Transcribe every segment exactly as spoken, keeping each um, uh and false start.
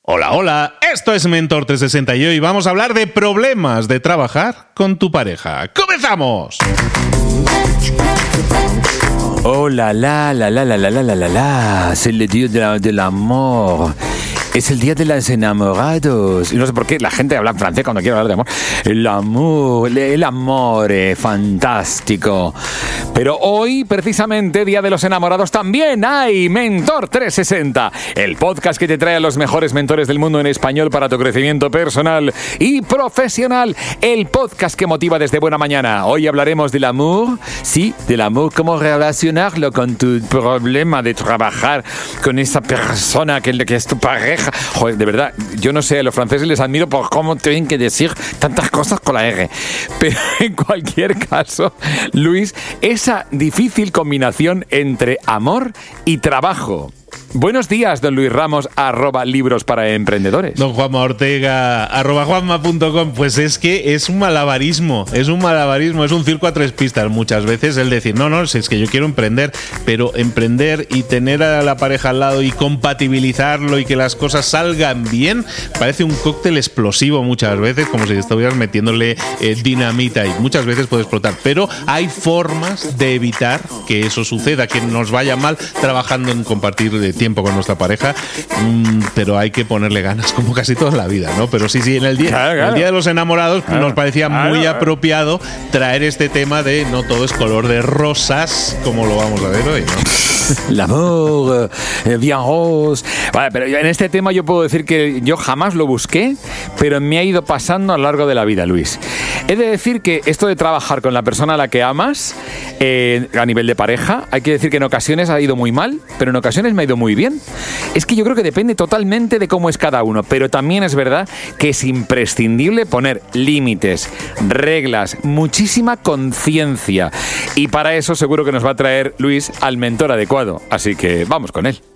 Hola, hola, esto es Mentor trescientos sesenta y hoy vamos a hablar de problemas de trabajar con tu pareja. ¡Comenzamos! Oh la la la la la la la la la la, c'est le día de la, del amor. Es el día de los enamorados. Y no sé por qué la gente habla en francés cuando quiere hablar de amor. El amor, el amor, eh, fantástico. Pero hoy, precisamente, Día de los Enamorados, también hay Mentor trescientos sesenta, el podcast que te trae a los mejores mentores del mundo en español para tu crecimiento personal y profesional. El podcast que motiva desde buena mañana. Hoy hablaremos del amor, sí, del amor, cómo relacionarlo con tu problema de trabajar con esa persona que, que es tu pareja. Joder, de verdad, yo no sé, a los franceses les admiro por cómo tienen que decir tantas cosas con la R. Pero en cualquier caso, Luis, esa difícil combinación entre amor y trabajo. Buenos días, don Luis Ramos, arroba libros para emprendedores. Don Juanma Ortega, arroba juanma punto com. Pues es que es un malabarismo, es un malabarismo, es un circo a tres pistas muchas veces el decir, no, no, es que yo quiero emprender, pero emprender y tener a la pareja al lado y compatibilizarlo y que las cosas salgan bien, parece un cóctel explosivo muchas veces, como si estuvieras metiéndole eh, dinamita y muchas veces puede explotar, pero hay formas de evitar que eso suceda, que nos vaya mal trabajando en compartir de tiempo con nuestra pareja, mmm, pero hay que ponerle ganas como casi toda la vida, ¿no? Pero sí, sí, en el día, claro, claro. el día de los enamorados claro, nos parecía claro, muy claro. apropiado traer este tema de no todo es color de rosas, como lo vamos a ver hoy, ¿no? L'amour, eh, bien rose. Vale, pero en este tema yo puedo decir que yo jamás lo busqué, pero me ha ido pasando a lo largo de la vida, Luis. He de decir que esto de trabajar con la persona a la que amas, eh, a nivel de pareja, hay que decir que en ocasiones ha ido muy mal, pero en ocasiones me ha ido muy bien. Es que yo creo que depende totalmente de cómo es cada uno, pero también es verdad que es imprescindible poner límites, reglas, muchísima conciencia. Y para eso seguro que nos va a traer Luis al mentor adecuado. Así que vamos con él.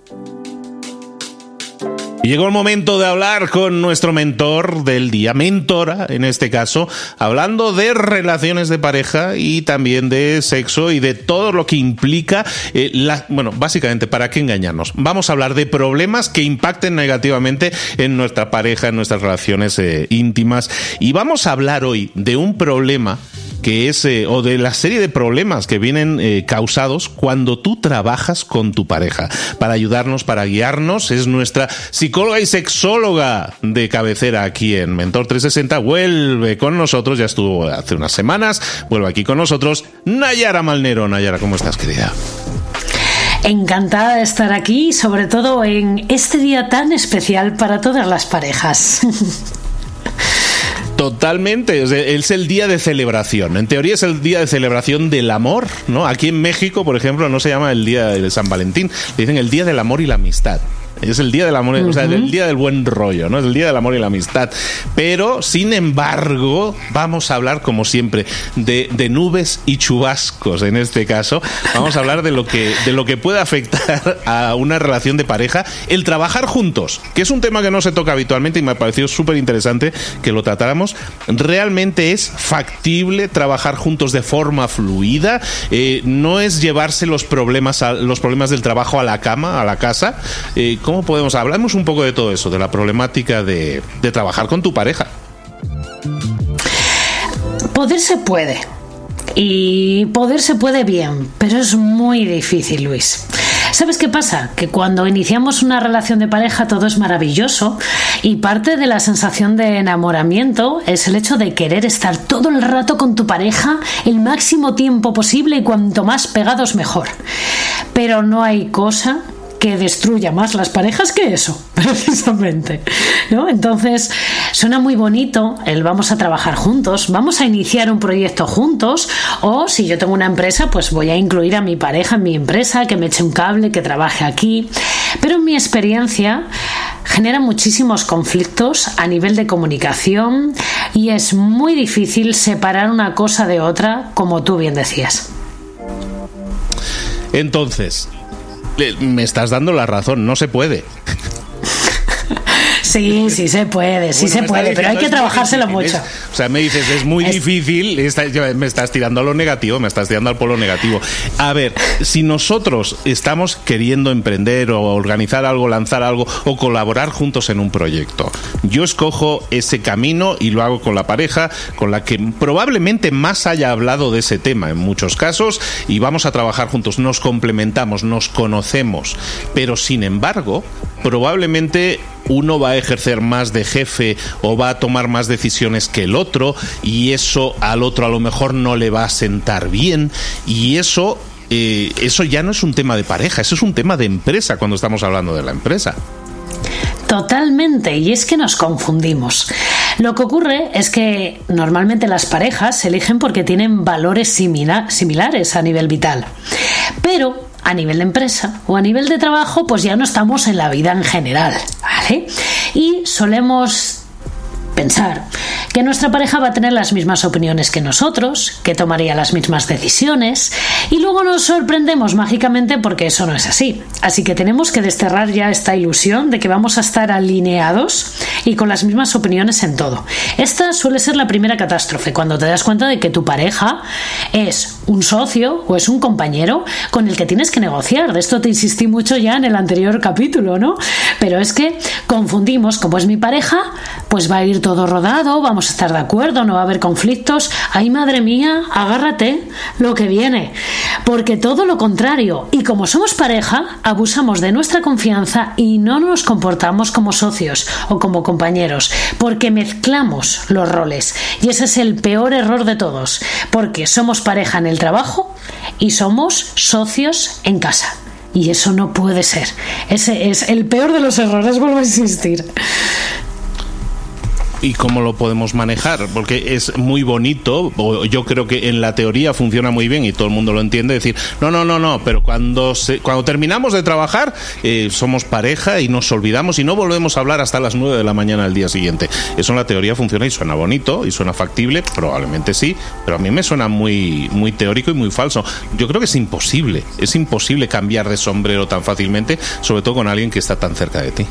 Y llegó el momento de hablar con nuestro mentor del día, mentora en este caso, hablando de relaciones de pareja y también de sexo y de todo lo que implica, eh, la, bueno, básicamente, ¿para qué engañarnos? Vamos a hablar de problemas que impacten negativamente en nuestra pareja, en nuestras relaciones eh, íntimas, y vamos a hablar hoy de un problema que es, eh, o de la serie de problemas que vienen eh, causados cuando tú trabajas con tu pareja. Para ayudarnos, para guiarnos, es nuestra psicóloga y sexóloga de cabecera aquí en Mentor trescientos sesenta. Vuelve con nosotros, ya estuvo hace unas semanas, vuelve aquí con nosotros, Nayara Malnero. Nayara, ¿cómo estás, querida? Encantada de estar aquí, sobre todo en este día tan especial para todas las parejas. Totalmente, es el día de celebración. En teoría es el día de celebración del amor, ¿no? Aquí en México, por ejemplo, no se llama el día de San Valentín, le dicen el día del amor y la amistad. Es el día del amor, uh-huh. o sea, el día del buen rollo, ¿no? Es el día del amor y la amistad. Pero, sin embargo, vamos a hablar, como siempre, de, de nubes y chubascos. En este caso, vamos a hablar de lo que, de lo que puede afectar a una relación de pareja, el trabajar juntos, que es un tema que no se toca habitualmente y me ha parecido súper interesante que lo tratáramos. ¿Realmente es factible trabajar juntos de forma fluida? Eh, ¿No es llevarse los problemas, a, los problemas del trabajo a la cama, a la casa? Eh, ¿Cómo podemos? Hablamos un poco de todo eso, de la problemática de, de trabajar con tu pareja. Poder se puede. Y poder se puede bien, pero es muy difícil, Luis. ¿Sabes qué pasa? Que cuando iniciamos una relación de pareja todo es maravilloso y parte de la sensación de enamoramiento es el hecho de querer estar todo el rato con tu pareja el máximo tiempo posible y cuanto más pegados mejor. Pero no hay cosa que destruya más las parejas que eso, precisamente, ¿no? Entonces, suena muy bonito el vamos a trabajar juntos, vamos a iniciar un proyecto juntos, o si yo tengo una empresa, pues voy a incluir a mi pareja en mi empresa, que me eche un cable, que trabaje aquí. Pero en mi experiencia genera muchísimos conflictos a nivel de comunicación y es muy difícil separar una cosa de otra, como tú bien decías. Entonces, me estás dando la razón, no se puede. Sí, sí se puede, sí bueno, se puede, pero hay que trabajárselo mucho. Es, o sea, me dices, es muy es... difícil, está, me estás tirando a lo negativo, me estás tirando al polo negativo. A ver, si nosotros estamos queriendo emprender o organizar algo, lanzar algo o colaborar juntos en un proyecto, yo escojo ese camino y lo hago con la pareja con la que probablemente más haya hablado de ese tema en muchos casos y vamos a trabajar juntos, nos complementamos, nos conocemos, pero sin embargo, probablemente uno va a ejercer más de jefe o va a tomar más decisiones que el otro y eso al otro a lo mejor no le va a sentar bien y eso, eh, eso ya no es un tema de pareja, eso es un tema de empresa cuando estamos hablando de la empresa. Totalmente, y es que nos confundimos. Lo que ocurre es que normalmente las parejas se eligen porque tienen valores simila- similares a nivel vital, pero a nivel de empresa o a nivel de trabajo pues ya no estamos en la vida en general, ¿vale? Y solemos pensar que nuestra pareja va a tener las mismas opiniones que nosotros, que tomaría las mismas decisiones y luego nos sorprendemos mágicamente porque eso no es así. Así que tenemos que desterrar ya esta ilusión de que vamos a estar alineados y con las mismas opiniones en todo. Esta suele ser la primera catástrofe, cuando te das cuenta de que tu pareja es un socio o es un compañero con el que tienes que negociar. De esto te insistí mucho ya en el anterior capítulo, ¿no? Pero es que confundimos, como es mi pareja, pues va a ir todo rodado, vamos a estar de acuerdo, no va a haber conflictos. ¡Ay, madre mía! Agárrate lo que viene. Porque todo lo contrario. Y como somos pareja, abusamos de nuestra confianza y no nos comportamos como socios o como compañeros, porque mezclamos los roles. Y ese es el peor error de todos, porque somos pareja en el trabajo y somos socios en casa. Y eso no puede ser. Ese es el peor de los errores, vuelvo a insistir. ¿Y cómo lo podemos manejar? Porque es muy bonito, o yo creo que en la teoría funciona muy bien y todo el mundo lo entiende, decir, no, no, no, no, pero cuando se, cuando terminamos de trabajar eh, somos pareja y nos olvidamos y no volvemos a hablar hasta las nueve de la mañana del día siguiente. Eso en la teoría funciona y suena bonito y suena factible, probablemente sí, pero a mí me suena muy, muy teórico y muy falso. Yo creo que es imposible, es imposible cambiar de sombrero tan fácilmente, sobre todo con alguien que está tan cerca de ti.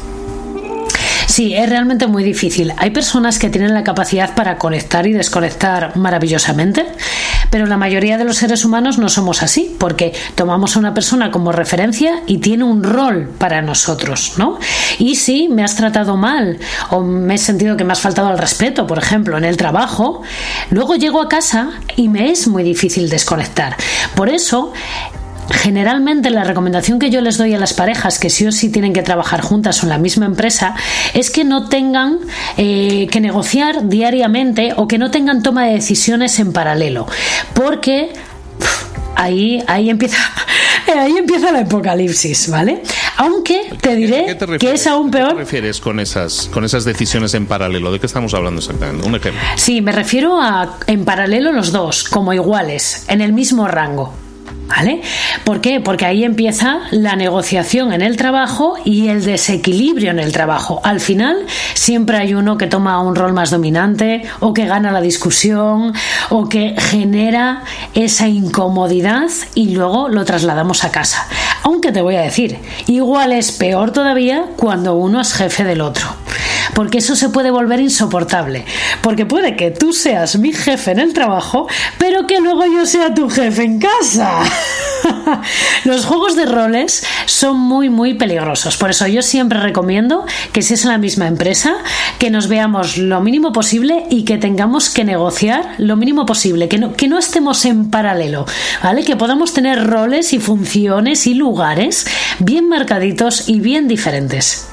Sí, es realmente muy difícil. Hay personas que tienen la capacidad para conectar y desconectar maravillosamente, pero la mayoría de los seres humanos no somos así, porque tomamos a una persona como referencia y tiene un rol para nosotros, ¿no? Y si me has tratado mal o me he sentido que me has faltado al respeto, por ejemplo, en el trabajo, luego llego a casa y me es muy difícil desconectar. Por eso, generalmente la recomendación que yo les doy a las parejas que sí o sí tienen que trabajar juntas o en la misma empresa es que no tengan eh, que negociar diariamente o que no tengan toma de decisiones en paralelo, porque pff, ahí, ahí empieza ahí empieza el apocalipsis, ¿vale? Aunque te diré que es aún peor. ¿Qué te refieres con esas, con esas decisiones en paralelo? ¿De qué estamos hablando exactamente? Un ejemplo. Sí, me refiero a en paralelo los dos, como iguales, en el mismo rango. ¿Vale? ¿Por qué? Porque ahí empieza la negociación en el trabajo y el desequilibrio en el trabajo. Al final siempre hay uno que toma un rol más dominante o que gana la discusión o que genera esa incomodidad y luego lo trasladamos a casa. Aunque te voy a decir, igual es peor todavía cuando uno es jefe del otro. Porque eso se puede volver insoportable. Porque puede que tú seas mi jefe en el trabajo, pero que luego yo sea tu jefe en casa. Los juegos de roles son muy muy peligrosos. Por eso yo siempre recomiendo que si es en la misma empresa, que nos veamos lo mínimo posible y que tengamos que negociar lo mínimo posible, que no, que no estemos en paralelo, ¿vale? Que podamos tener roles y funciones y lugares bien marcaditos y bien diferentes.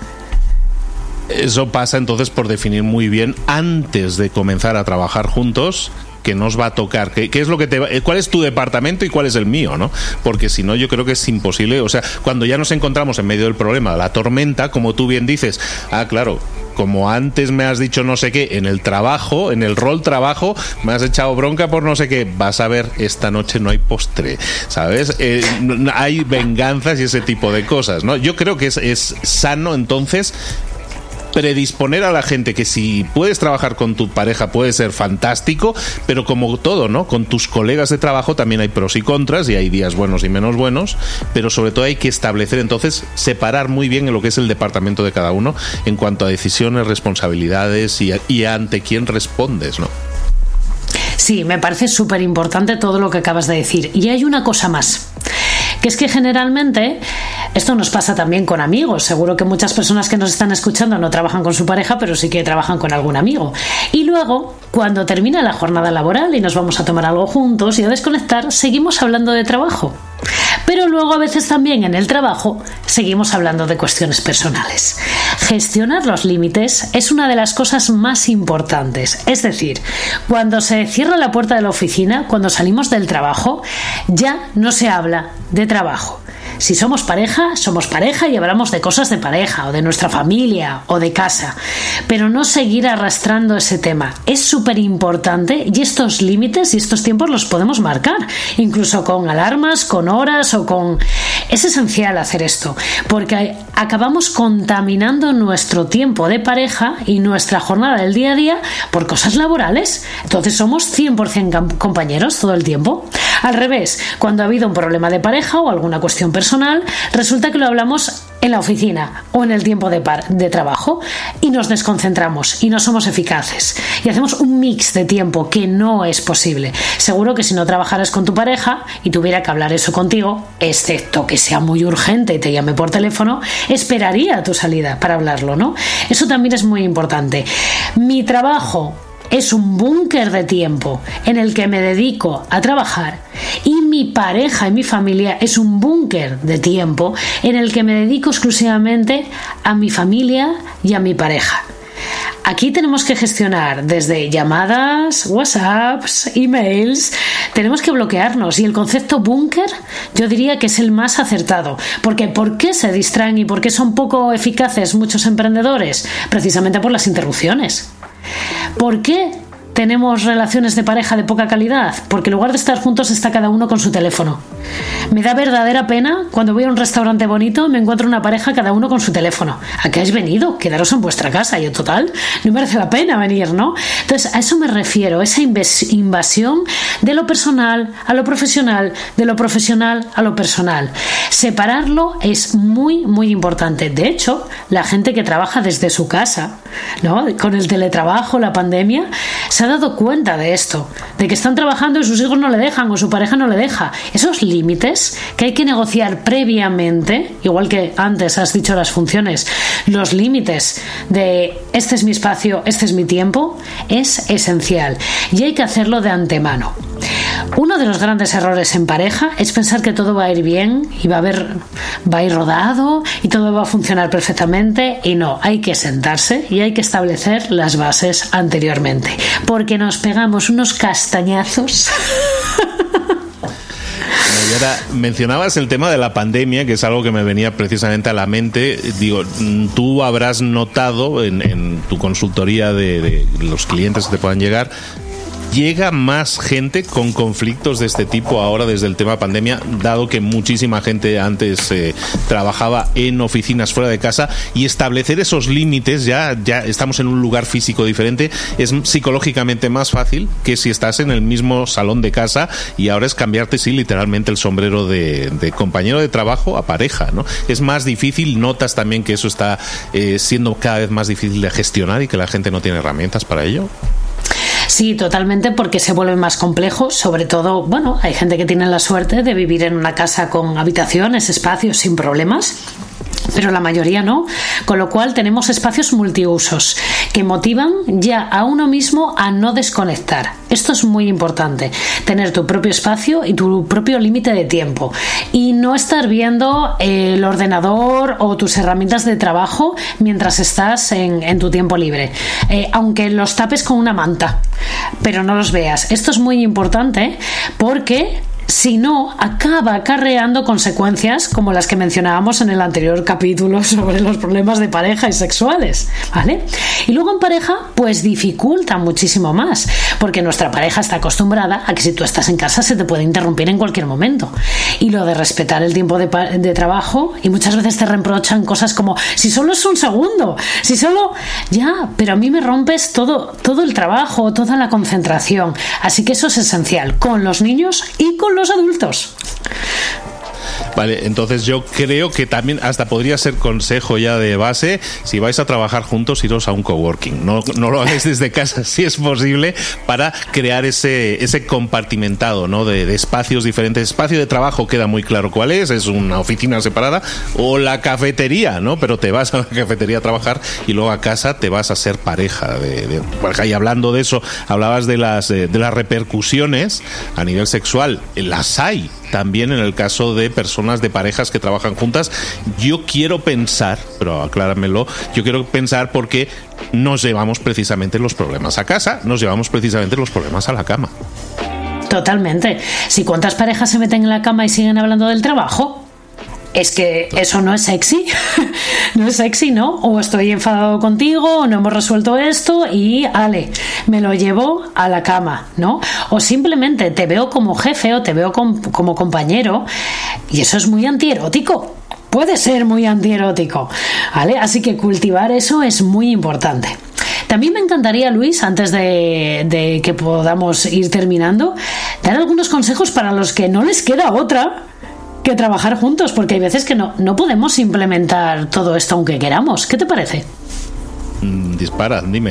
Eso pasa entonces por definir muy bien antes de comenzar a trabajar juntos que nos va a tocar, qué, qué es lo que te va, cuál es tu departamento y cuál es el mío, ¿no? Porque si no, yo creo que es imposible. O sea, cuando ya nos encontramos en medio del problema, la tormenta, como tú bien dices, ah, claro, como antes me has dicho no sé qué en el trabajo, en el rol trabajo, me has echado bronca por no sé qué, vas a ver, esta noche no hay postre, ¿sabes? Eh, hay venganzas y ese tipo de cosas, ¿no? Yo creo que es, es sano entonces predisponer a la gente que si puedes trabajar con tu pareja puede ser fantástico, pero como todo, ¿no? Con tus colegas de trabajo también hay pros y contras y hay días buenos y menos buenos, pero sobre todo hay que establecer entonces, separar muy bien en lo que es el departamento de cada uno en cuanto a decisiones, responsabilidades y, y ante quién respondes, ¿no? Sí, me parece súper importante todo lo que acabas de decir. Y hay una cosa más, que es que generalmente esto nos pasa también con amigos. Seguro que muchas personas que nos están escuchando no trabajan con su pareja, pero sí que trabajan con algún amigo. Y luego, cuando termina la jornada laboral y nos vamos a tomar algo juntos y a desconectar, seguimos hablando de trabajo. Pero luego a veces también en el trabajo seguimos hablando de cuestiones personales. Gestionar los límites es una de las cosas más importantes. Es decir, cuando se cierra la puerta de la oficina, cuando salimos del trabajo, ya no se habla de trabajo. Si somos pareja, somos pareja y hablamos de cosas de pareja o de nuestra familia o de casa, pero no seguir arrastrando ese tema. Es súper importante y estos límites y estos tiempos los podemos marcar, incluso con alarmas, con horas o con... Es esencial hacer esto, porque acabamos contaminando nuestro tiempo de pareja y nuestra jornada del día a día por cosas laborales. Entonces somos cien por ciento compañeros todo el tiempo. Al revés, cuando ha habido un problema de pareja o alguna cuestión personal, resulta que lo hablamos en la oficina o en el tiempo de, par- de trabajo y nos desconcentramos y no somos eficaces y hacemos un mix de tiempo que no es posible. Seguro que si no trabajaras con tu pareja y tuviera que hablar eso contigo, excepto que sea muy urgente y te llame por teléfono, esperaría tu salida para hablarlo, ¿no? Eso también es muy importante. Mi trabajo es un búnker de tiempo en el que me dedico a trabajar y mi pareja y mi familia es un búnker de tiempo en el que me dedico exclusivamente a mi familia y a mi pareja. Aquí tenemos que gestionar desde llamadas, WhatsApps, emails, tenemos que bloquearnos y el concepto búnker yo diría que es el más acertado, porque ¿por qué se distraen y por qué son poco eficaces muchos emprendedores? Precisamente por las interrupciones. ¿Por qué tenemos relaciones de pareja de poca calidad? Porque en lugar de estar juntos está cada uno con su teléfono. Me da verdadera pena cuando voy a un restaurante bonito y me encuentro una pareja cada uno con su teléfono. ¿A qué habéis venido? Quedaros en vuestra casa y en total no merece la pena venir, ¿no? Entonces a eso me refiero, esa invasión de lo personal a lo profesional, de lo profesional a lo personal. Separarlo es muy muy importante. De hecho, la gente que trabaja desde su casa, ¿no? Con el teletrabajo, la pandemia, se ha dado cuenta de esto, de que están trabajando y sus hijos no le dejan o su pareja no le deja. Esos límites que hay que negociar previamente, igual que antes has dicho las funciones, los límites de este es mi espacio, este es mi tiempo, es esencial y hay que hacerlo de antemano. Uno de los grandes errores en pareja es pensar que todo va a ir bien y va a haber, va a ir rodado y todo va a funcionar perfectamente, y no, hay que sentarse y hay que establecer las bases anteriormente, porque nos pegamos unos castañazos. Y ahora mencionabas el tema de la pandemia, que es algo que me venía precisamente a la mente. Digo, tú habrás notado en, en tu consultoría de, de los clientes que te puedan llegar, ¿llega más gente con conflictos de este tipo ahora desde el tema pandemia, dado que muchísima gente antes eh, trabajaba en oficinas fuera de casa, y establecer esos límites, ya, ya estamos en un lugar físico diferente, es psicológicamente más fácil que si estás en el mismo salón de casa y ahora es cambiarte, sí, literalmente el sombrero de, de compañero de trabajo a pareja, ¿no? Es más difícil, notas también que eso está eh, siendo cada vez más difícil de gestionar y que la gente no tiene herramientas para ello. Sí, totalmente, porque se vuelve más complejo. Sobre todo, bueno, hay gente que tiene la suerte de vivir en una casa con habitaciones, espacios sin problemas, pero la mayoría no, con lo cual tenemos espacios multiusos que motivan ya a uno mismo a no desconectar. Esto es muy importante, tener tu propio espacio y tu propio límite de tiempo y no estar viendo el ordenador o tus herramientas de trabajo mientras estás en, en tu tiempo libre, eh, aunque los tapes con una manta, pero no los veas. Esto es muy importante porque Si no, acaba acarreando consecuencias como las que mencionábamos en el anterior capítulo sobre los problemas de pareja y sexuales, ¿vale? Y luego en pareja, pues dificulta muchísimo más, porque nuestra pareja está acostumbrada a que si tú estás en casa se te puede interrumpir en cualquier momento. Y lo de respetar el tiempo de, de trabajo, y muchas veces te reprochan cosas como, si solo es un segundo, si solo... Ya, pero a mí me rompes todo, todo el trabajo, toda la concentración. Así que eso es esencial, con los niños y con los adultos. Vale, entonces yo creo que también hasta podría ser consejo ya de base, si vais a trabajar juntos, iros a un coworking. No, no lo hagáis desde casa si es posible, para crear ese, ese compartimentado, ¿no? de, de espacios diferentes. Espacio de trabajo queda muy claro cuál es, es una oficina separada, o la cafetería, ¿no? Pero te vas a la cafetería a trabajar y luego a casa te vas a ser pareja. De, de, y hablando de eso, hablabas de las, de las repercusiones a nivel sexual. Las hay también en el caso de personas, de parejas que trabajan juntas. Yo quiero pensar, pero acláramelo, yo quiero pensar porque nos llevamos precisamente los problemas a casa, nos llevamos precisamente los problemas a la cama. Totalmente. Si cuántas parejas se meten en la cama y siguen hablando del trabajo, es que eso no es sexy. No es sexy, ¿no? O estoy enfadado contigo, o no hemos resuelto esto y, ale, me lo llevo a la cama, ¿no? O simplemente te veo como jefe o te veo com- como compañero, y eso es muy antierótico. Puede ser muy antierótico, ¿vale? Así que cultivar eso es muy importante. También me encantaría, Luis, antes de, de que podamos ir terminando, dar algunos consejos para los que no les queda otra que trabajar juntos, porque hay veces que no, no podemos implementar todo esto aunque queramos. ¿Qué te parece? Mm, dispara, dime.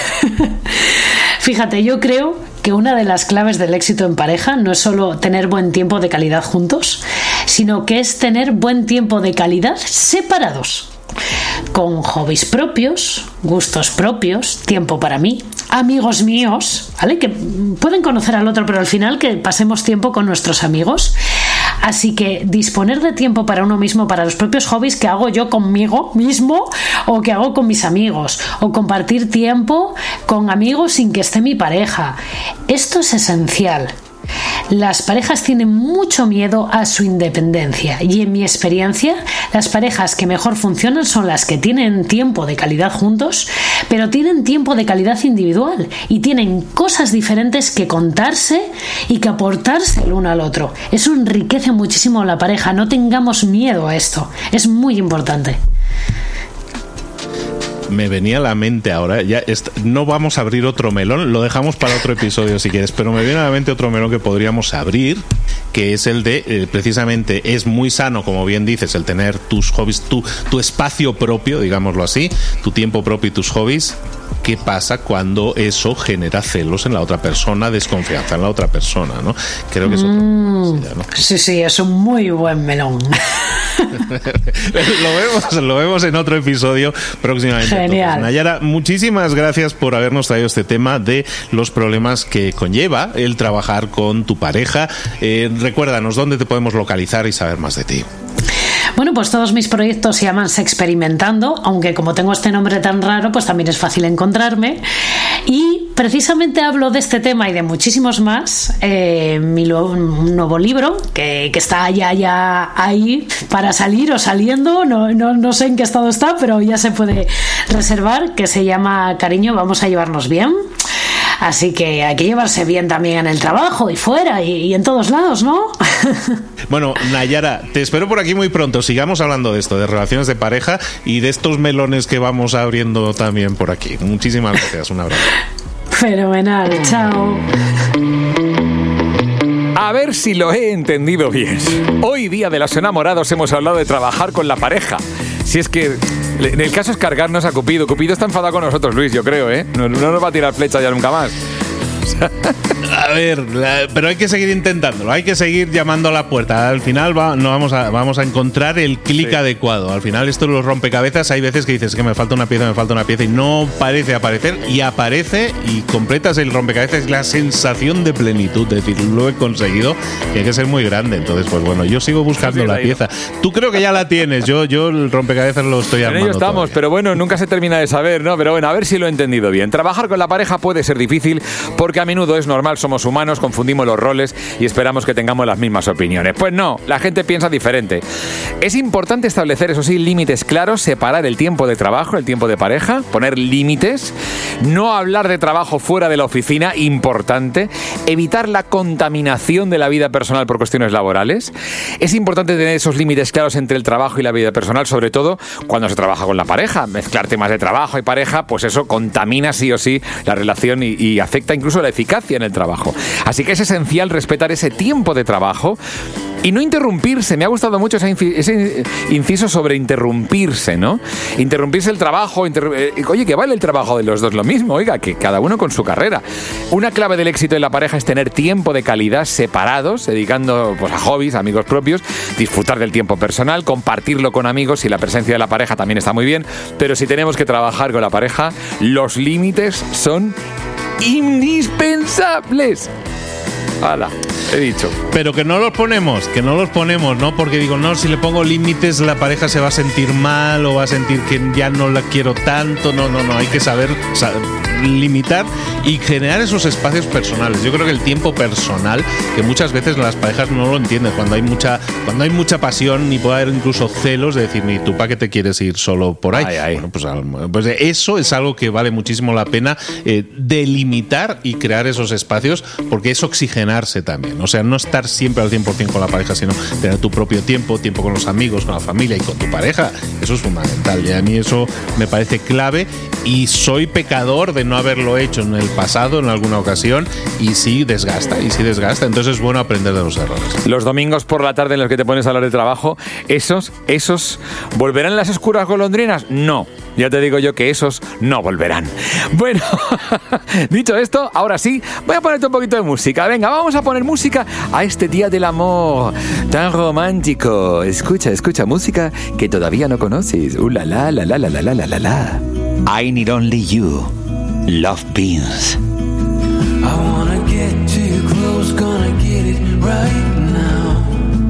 Fíjate, yo creo que una de las claves del éxito en pareja no es solo tener buen tiempo de calidad juntos, sino que es tener buen tiempo de calidad separados, con hobbies propios, gustos propios, tiempo para mí, amigos míos, ¿vale? Que pueden conocer al otro, pero al final que pasemos tiempo con nuestros amigos. Así que disponer de tiempo para uno mismo, para los propios hobbies que hago yo conmigo mismo o que hago con mis amigos, o compartir tiempo con amigos sin que esté mi pareja. Esto es esencial. Las parejas tienen mucho miedo a su independencia, y en mi experiencia las parejas que mejor funcionan son las que tienen tiempo de calidad juntos, pero tienen tiempo de calidad individual y tienen cosas diferentes que contarse y que aportarse el uno al otro. Eso enriquece muchísimo a la pareja. No tengamos miedo a esto, es muy importante. Me venía a la mente ahora, ya est- no vamos a abrir otro melón, lo dejamos para otro episodio si quieres, pero me viene a la mente otro melón que podríamos abrir, que es el de, eh, precisamente, es muy sano, como bien dices, el tener tus hobbies, tu, tu espacio propio, digámoslo así, tu tiempo propio y tus hobbies. ¿Qué pasa cuando eso genera celos en la otra persona, desconfianza en la otra persona, ¿no? Creo que es otra mm, ¿no? Sí, sí, es un muy buen melón. lo vemos, lo vemos en otro episodio próximamente. Genial. Entonces, Nayara, muchísimas gracias por habernos traído este tema de los problemas que conlleva el trabajar con tu pareja. Eh, recuérdanos dónde te podemos localizar y saber más de ti. Bueno, pues todos mis proyectos se llaman Sexperimentando, aunque como tengo este nombre tan raro, pues también es fácil encontrarme. Y precisamente hablo de este tema y de muchísimos más en eh, mi lo, un nuevo libro que, que está ya, ya ahí para salir o saliendo, no, no, no sé en qué estado está, pero ya se puede reservar, que se llama Cariño, vamos a llevarnos bien. Así que hay que llevarse bien también en el trabajo y fuera y, y en todos lados, ¿no? Bueno, Nayara, te espero por aquí muy pronto. Sigamos hablando de esto, de relaciones de pareja y de estos melones que vamos abriendo también por aquí. Muchísimas gracias, un abrazo. Fenomenal, chao. A ver si lo he entendido bien. Hoy, día de los enamorados, hemos hablado de trabajar con la pareja. Si es que en el caso es cargarnos a Cupido. Cupido está enfadado con nosotros, Luis, yo creo, ¿eh? No, no nos va a tirar flecha ya nunca más. A ver, la, pero hay que seguir intentándolo, hay que seguir llamando a la puerta. Al final va, no vamos a, vamos a encontrar el clic sí. adecuado. Al final esto de los rompecabezas, hay veces que dices que me falta una pieza, me falta una pieza y no parece aparecer, y aparece y completas el rompecabezas. Es la sensación de plenitud, de decir, lo he conseguido, tiene que ser muy grande. Entonces, pues bueno, yo sigo buscando sí, la pieza. Tú creo que ya la tienes, yo, yo el rompecabezas lo estoy armando. En ello estamos, todavía. Pero bueno, nunca se termina de saber, ¿no? Pero bueno, a ver si lo he entendido bien. Trabajar con la pareja puede ser difícil porque porque a menudo es normal, somos humanos, confundimos los roles y esperamos que tengamos las mismas opiniones. Pues no, la gente piensa diferente. Es importante establecer, eso sí, límites claros, separar el tiempo de trabajo, el tiempo de pareja, poner límites, no hablar de trabajo fuera de la oficina, importante, evitar la contaminación de la vida personal por cuestiones laborales. Es importante tener esos límites claros entre el trabajo y la vida personal, sobre todo cuando se trabaja con la pareja. Mezclar temas de trabajo y pareja, pues eso contamina sí o sí la relación y, y afecta incluso la eficacia en el trabajo. Así que es esencial respetar ese tiempo de trabajo y no interrumpirse. Me ha gustado mucho ese, infi- ese inciso sobre interrumpirse, ¿no? Interrumpirse el trabajo. Interru- eh, oye, que vale el trabajo de los dos lo mismo, oiga, que cada uno con su carrera. Una clave del éxito en la pareja es tener tiempo de calidad separados, dedicando pues, a hobbies, a amigos propios, disfrutar del tiempo personal, compartirlo con amigos, y la presencia de la pareja también está muy bien, pero si tenemos que trabajar con la pareja, los límites son indispensables. ¡Hala! He dicho. Pero que no los ponemos, que no los ponemos, ¿no? Porque digo, no, si le pongo límites la pareja se va a sentir mal o va a sentir que ya no la quiero tanto. No, no, no, hay que saber, saber limitar y generar esos espacios personales. Yo creo que el tiempo personal, que muchas veces las parejas no lo entienden, cuando hay mucha cuando hay mucha pasión y puede haber incluso celos de decir, ¿y tú para qué te quieres ir solo por ahí? Ay, ay. Bueno, pues, pues eso es algo que vale muchísimo la pena eh, delimitar y crear esos espacios, porque es oxigenarse también. O sea, no estar siempre al cien por ciento con la pareja, sino tener tu propio tiempo, tiempo con los amigos, con la familia y con tu pareja. Eso es fundamental. Y a mí eso me parece clave, y soy pecador de no haberlo hecho en el pasado en alguna ocasión, y sí desgasta, y sí desgasta. Entonces es bueno aprender de los errores. Los domingos por la tarde en los que te pones a hablar de trabajo, esos, esos, ¿volverán las oscuras golondrinas? No. Ya te digo yo que esos no volverán. Bueno, dicho esto, ahora sí, voy a ponerte un poquito de música. Venga, vamos a poner música a este día del amor tan romántico. Escucha, escucha, música que todavía no conoces. Uh, la, la, la, la, la, la, la, la, la. I Need Only You, Love Beans. I wanna get too close, gonna get it right now.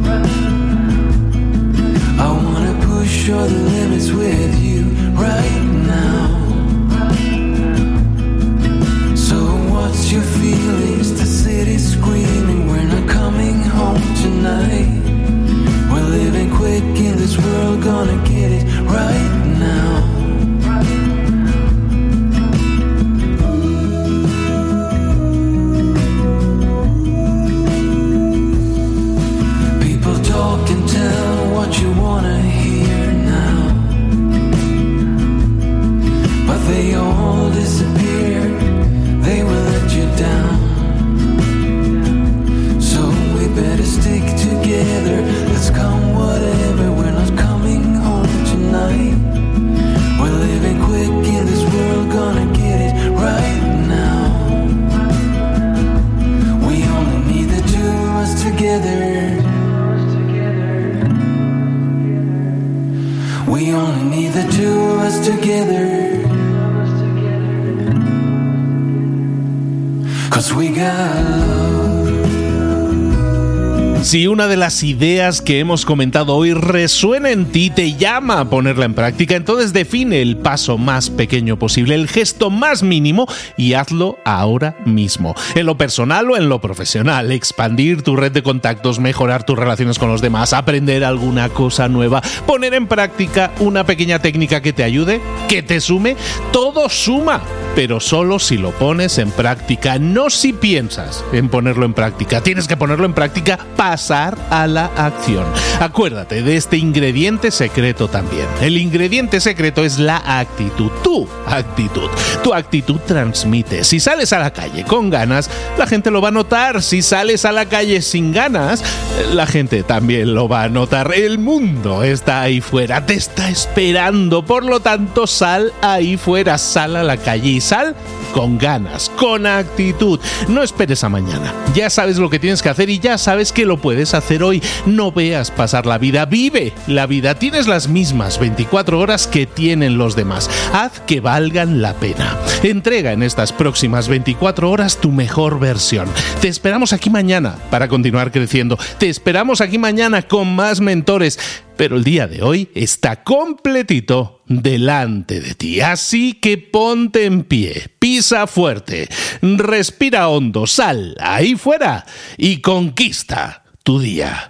I wanna push all the limits with you right now. So what's your feelings? The city's screaming, we're not coming home tonight. We're living quick in this world, gonna get it right now. People talk and tell what you wanna hear now, but they all disappear, they will let you down. So we better stick together, let's come whatever, we're not coming home tonight. We're living quick in this world, gonna get it right now. We only need the two of us together. We only need the two of us together. 'Cause we got love. Si una de las ideas que hemos comentado hoy resuena en ti, te llama a ponerla en práctica, entonces define el paso más pequeño posible, el gesto más mínimo, y hazlo ahora mismo. En lo personal o en lo profesional, expandir tu red de contactos, mejorar tus relaciones con los demás, aprender alguna cosa nueva, poner en práctica una pequeña técnica que te ayude, que te sume, todo suma, pero solo si lo pones en práctica, no si piensas en ponerlo en práctica. Tienes que ponerlo en práctica, pasar a la acción. Acuérdate de este ingrediente secreto también. El ingrediente secreto es la actitud, tu actitud. Tu actitud transmite. Si sales a la calle con ganas, la gente lo va a notar. Si sales a la calle sin ganas, la gente también lo va a notar. El mundo está ahí fuera, te está esperando. Por lo tanto, sal ahí fuera, sal a la calle y sal con ganas, con actitud. No esperes a mañana. Ya sabes lo que tienes que hacer y ya sabes que lo puedes hacer hoy. No veas pasar la vida, vive la vida. Tienes las mismas veinticuatro horas que tienen los demás. Haz que valgan la pena. Entrega en estas próximas veinticuatro horas tu mejor versión. Te esperamos aquí mañana para continuar creciendo. Te esperamos aquí mañana con más mentores. Pero el día de hoy está completito delante de ti. Así que ponte en pie, pisa fuerte, respira hondo, sal ahí fuera y conquista tu día.